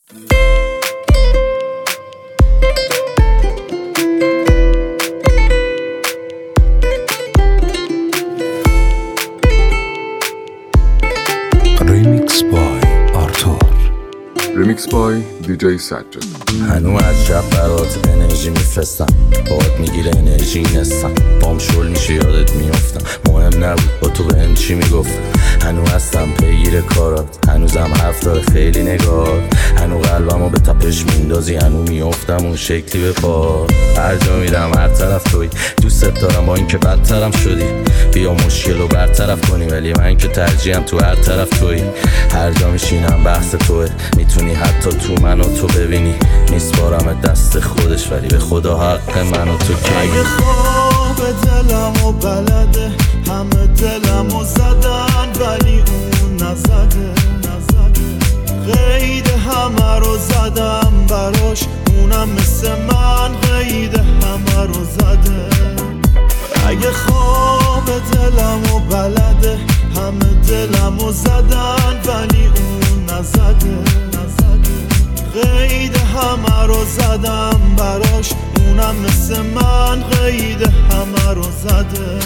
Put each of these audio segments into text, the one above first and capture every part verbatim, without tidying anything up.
Remix by Arthur. Remix by دی جی سجاد. هنو از شب برات انرژی میفرستم، باهات میگیره انرژی نستم، بام شل میشه یادت میافتم، مهم نبود با تو بهم چی میگفتم. هنو هستم پیگیر کارات، هنوزم حرف داره خیلی نگار، هنو قلبمو به تپش میندازی، هنو میافتم اون شکلی به پا. هر جا میرم هر طرف توی، دوست دارم با اینکه بدترم شدی، بیا مشکل رو برطرف کنی، ولی من که ترجیحم تو هر طرف توی. هر جا میشینم بحث توه، میتونی حتی تو منو تو ببینی، میسپارم دست خودش ولی به خدا حق منو تو کی. اگه خواب دلم و بلده، همه دلم و زدن ولی اون نزده، قید همه رو زدم براش، اونم مثل من قید همه رو زده. اگه خواب دلم و بلده، همه دلم و زدن ولی اون نزده، قید همه رو زدم براش، اونم مثل من قید همه رو زده.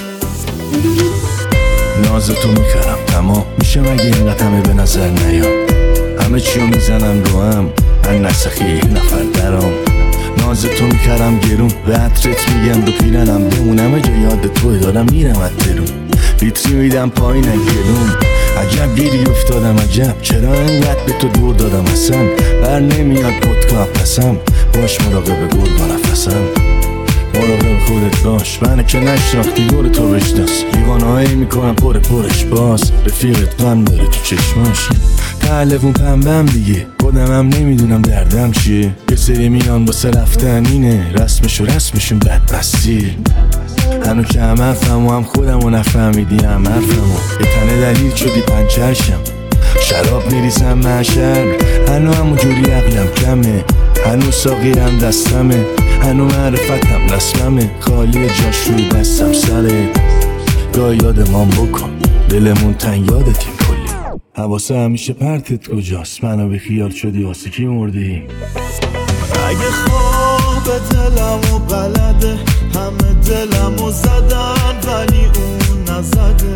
نازتو میکرم تمام میشه مگه اینقدر همه به نظر نیام، همه چیو میزنم رو هم من نسخی یک نفر درام. نازتو میکرم گرون به عطرت میگم دو پیرنم بمونم، جا یاد توی دارم میرم اترون، بیتری میدم پایین گلون. عجب گیری افتادم عجب، چرا اینقدر به تو دور دادم اصلا، بر نمیاد پدکا پسم، باش مراقب گل با نفسم، مراقب خودت باش، منه که نشناختی گل تو بشناس، لیوانه هایی میکنم پر پرش باز، رفیقت غم داره تو چشماش، تعلقون پنبم دیگه، خودمم نمیدونم دردم چیه، یه سری میان واسه رفتن اینه، رسمش و رسمشون بدبستی. هنو که هم حرفم و هم خودم و نفهمیدی هم حرفم و یه تنه دلیل شدی پنچرشم، شراب میریزم محشر، هنو همون جوری عقلم کمه، هنو ساقیرم دستمه، هنو معرفتم رسممه، خالی جاش روی دستم سره. گاه یادمان بکن دلمون تنگ یادتیم کلی، حواسه همیشه پرتت کجاست، منو به خیال شدی واسه کی مردی. اگه خواب دلم و بلده، همه دلم و زدن ولی اون نزده،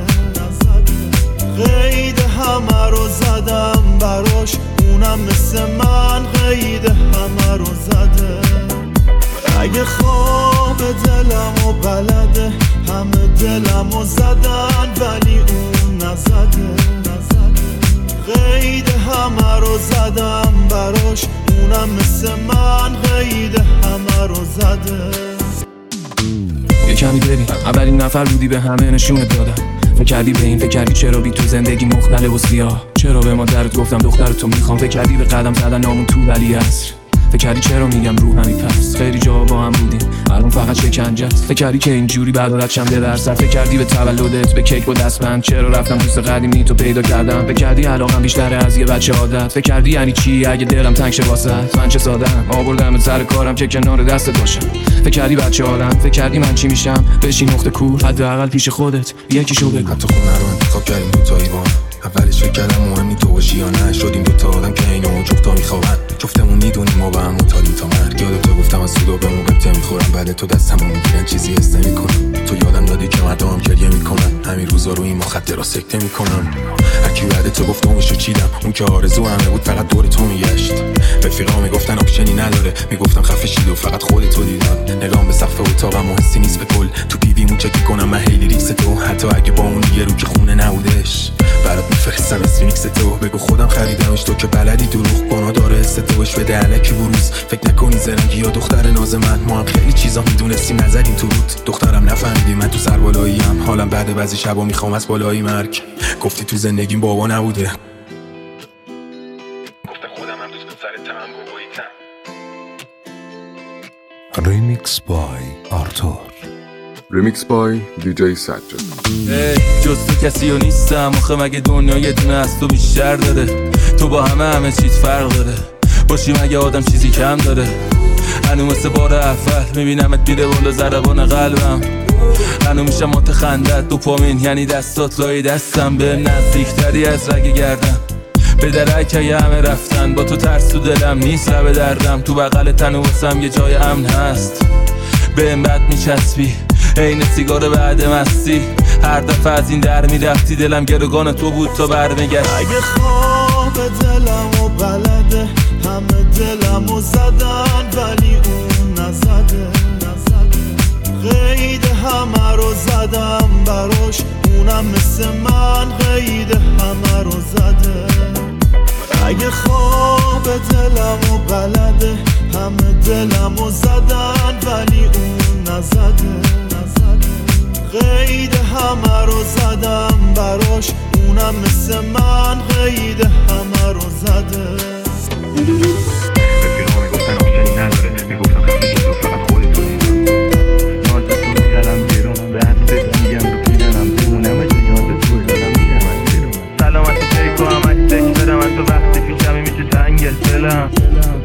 قید همه رو زدم براش، اونم مثل من قید همه رو زده. اگه خواب دلم و بلده، همه دلم و زدن ولی اون نزده، قید همه رو زدم براش، اونم مثل من قید همه رو زده. یه کمی ببین اولین نفر بودی به همه نشونت دادم، فکر کردی به این، فکر کردی چرا بی تو زندگی مختلف و سیاه، چرا به مادرت گفتم دختر تو میخوام، فکر کردی به قدم زدن نامون تو ولی عصر، فکر کردی چرا میگم رو همی پس، خیلی جا با هم بودیم الان فقط شکنجه است، فکر کردی که اینجوری بعد شم ده درصد، فکر کردی به تولدت به کیک و دستبند، چرا رفتم دوست قدیمی تو پیدا کردم، فکر کردی علاقم بیشتره از یه بچه عادت، فکر کردی یعنی چی اگه دلم تنگ شه واسط، من چه ساده‌ام آوردم سر کارم که کنار دستت باشم، فکر کردی بچه آدم، فکر کردی من چی میشم، بشین نقطه کور حداقل پیش خودت یکیشو بگو. حتی خونه رو انتخاب کردیم دو تا ایوان، اولش فکر کردم مهمی تو باشی یا نه، شدیم دو تا آدم که اینو جفتا میخوابن، جفتمون میدونیم ما به هم متالیم تا مرگ. یادت تو گفتم از سودا به موقع میخورم، بعد تو دستمو میگیرن چیزی حس نمیکنم، تو یادم دادی که مردم هم گریه میکنن، همین روزا رو این مخدر را سکته میکنن. هرکی بعد تو گفت اونشو چیدم، اون که آرزو همه بود فقط دور تو میگشت، رفیقا میگفتن آپشنی نداره، میگفتم خفه شید و فقط خودتو دیدم، نگام به سقف اتاقم و حسی نیست به کل، تو پیویمون چکی کنم من خیلی ریکس تو، حتی اگه با اون یه رو که خونه نبودش برات میفرستم اسمیکس تو، بگو خودم خریدمش تو که بلدی دروغ گناه داره استوش بده الکی بروز، فکر نکنی زرنگی یا دختر ناز من، ما هم خیلی چیزا میدونستیم نزدیم تو رود، دخترم نفهمیدی من تو سر بالاییم، حالم بعد بعضی شبا میخوام از بالایی مرگ، گفتی تو زندگیم بابا نبوده، گفتم خودم هم دوست سر تمام باباییتم. Remix by Arthur. Remix by دی جی سجاد. جز تو کسی ها نیستم آخه، مگه دنیا یه دونه از تو بیشتر داره، تو با همه همه چیز فرق داره، باشی مگه آدم چیزی کم داره، هنو مثل بار اول میبینمت میره بالا ضربان قلبم، هنو میشم مات خندت دوپامین، یعنی دستات لای دستم به نزدیکتری از رگ گردم، به درک یه همه رفتن با تو ترس تو دلم نیست لب دردم تو بغل تن و واسم یه جای امن هست به این بد میچسبی عین سیگار بعد مستی هر دفعه از این در میرفتی دلم گروگان تو بود تا برمیگشت اگه خواب دلم و بلده همه دلم و زدن ولی اون نزده قید همه رو زدم براش اونم مثل من قید همه رو زده اگه خواب دلم و بلده همه دلم و زدن ولی اون نزده قید همه رو زدم براش اونم مثل من قید همه رو زده رفیقا میگفتن آشنی نداره میگفتن خفه شد و فقط خودتونی نازتون میکردم بیرون به حدت میگم رو پیدنم بمونم اجا یاد توی دادم میگم از بیرون سلامت پیکو همش دک برم از تو وقتی پیشمی میشه تنگ دلم